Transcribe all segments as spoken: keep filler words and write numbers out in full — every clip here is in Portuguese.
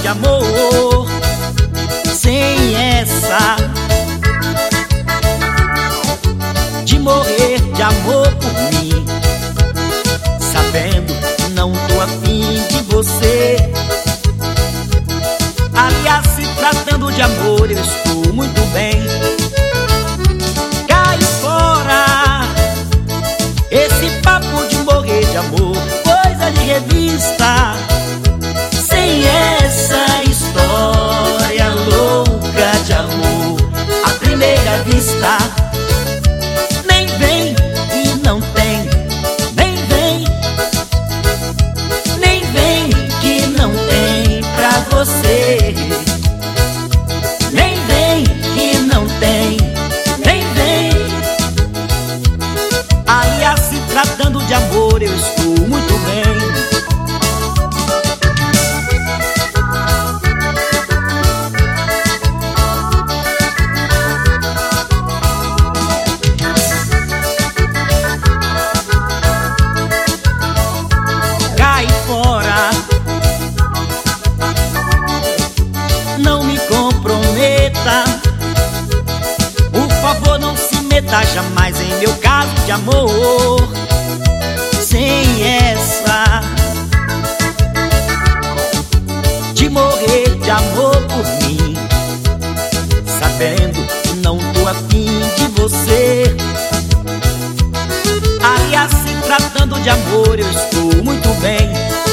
de amor, sem essa de morrer de amor por mim, sabendo que não tô afim de você. Aliás, se tratando de amor, eu estou muito bem. Cai fora esse papo de morrer de amor, coisa de revista. Sem essa história louca de amor à primeira vista. Nem vem e não tem, nem vem, nem vem que não tem pra você. Nem vem que não tem, nem vem. Aliás, se tratando de amor, eu estou muito bem. Cai fora, não me comprometa. Por favor, não se meta jamais em meu caso de amor. Sem essa de morrer de amor por mim, sabendo que não tô afim de você. Aliás, se tratando de amor, eu estou muito bem.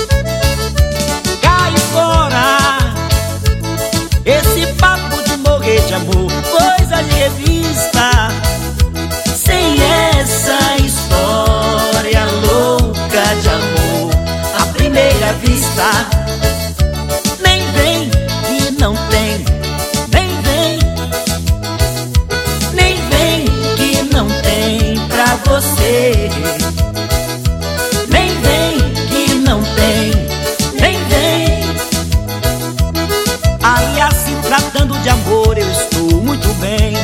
Cai fora esse papo de morrer de amor, coisa de revista. Sem essa história louca de amor à primeira vista. Nem vem e não tem, nem vem, nem vem que não tem pra você. Nem vem que não tem, nem vem. Aliás, se tratando de amor, eu estou muito bem.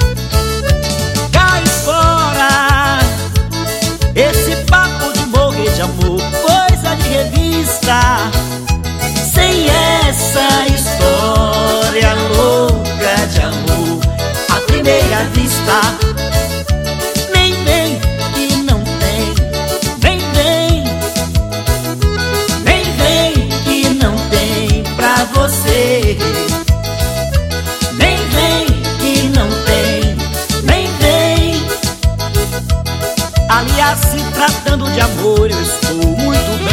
Cai fora esse papo de morrer de amor, coisa de revista. Sem essa história louca de amor à primeira vista. Nem vem que não tem, nem vem, nem vem que não tem pra você. Nem vem que não tem, nem vem. Aliás, se tratando de amor, eu estou muito bem.